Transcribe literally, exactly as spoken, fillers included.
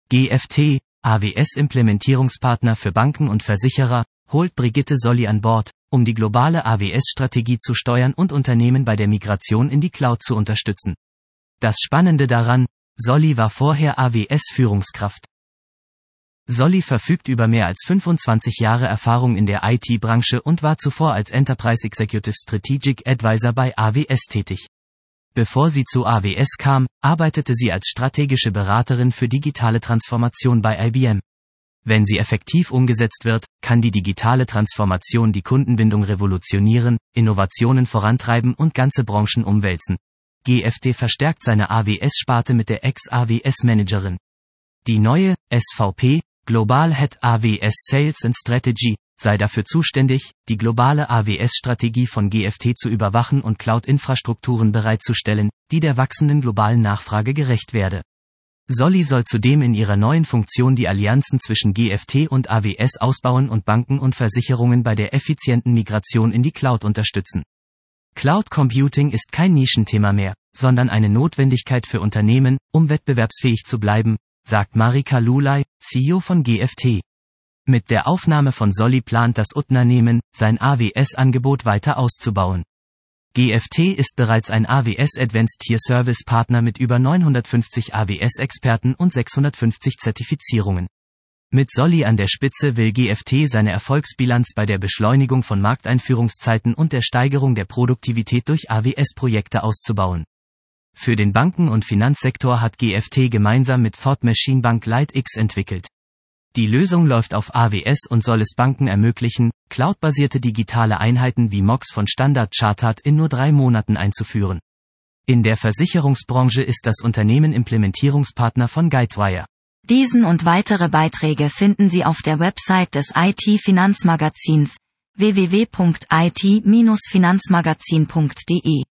G F T, A W S-Implementierungspartner für Banken und Versicherer, holt Brigitte Solli an Bord, um die globale A W S-Strategie zu steuern und Unternehmen bei der Migration in die Cloud zu unterstützen. Das Spannende daran, Solli war vorher A W S-Führungskraft. Solli verfügt über mehr als fünfundzwanzig Jahre Erfahrung in der I T-Branche und war zuvor als Enterprise Executive Strategic Advisor bei A W S tätig. Bevor sie zu A W S kam, arbeitete sie als strategische Beraterin für digitale Transformation bei I B M. Wenn sie effektiv umgesetzt wird, kann die digitale Transformation die Kundenbindung revolutionieren, Innovationen vorantreiben und ganze Branchen umwälzen. G F T verstärkt seine A W S-Sparte mit der Ex-A W S-Managerin. Die neue, S V P, Global Head A W S Sales and Strategy, sei dafür zuständig, die globale A W S-Strategie von G F T zu überwachen und Cloud-Infrastrukturen bereitzustellen, die der wachsenden globalen Nachfrage gerecht werde. Solli soll zudem in ihrer neuen Funktion die Allianzen zwischen G F T und A W S ausbauen und Banken und Versicherungen bei der effizienten Migration in die Cloud unterstützen. Cloud Computing ist kein Nischenthema mehr, sondern eine Notwendigkeit für Unternehmen, um wettbewerbsfähig zu bleiben, sagt Marika Lulay, C E O von G F T. Mit der Aufnahme von Solli plant das Unternehmen, sein A W S-Angebot weiter auszubauen. G F T ist bereits ein A W S Advanced Tier Service Partner mit über neunhundertfünfzig A W S-Experten und sechshundertfünfzig Zertifizierungen. Mit Solli an der Spitze will G F T seine Erfolgsbilanz bei der Beschleunigung von Markteinführungszeiten und der Steigerung der Produktivität durch A W S-Projekte auszubauen. Für den Banken- und Finanzsektor hat G F T gemeinsam mit Thought Machine Bank LiteX entwickelt. Die Lösung läuft auf A W S und soll es Banken ermöglichen, cloudbasierte digitale Einheiten wie M O X von Standard Chartered in nur drei Monaten einzuführen. In der Versicherungsbranche ist das Unternehmen Implementierungspartner von Guidewire. Diesen und weitere Beiträge finden Sie auf der Website des I T-Finanzmagazins w w w punkt I T Bindestrich Finanzmagazin punkt de.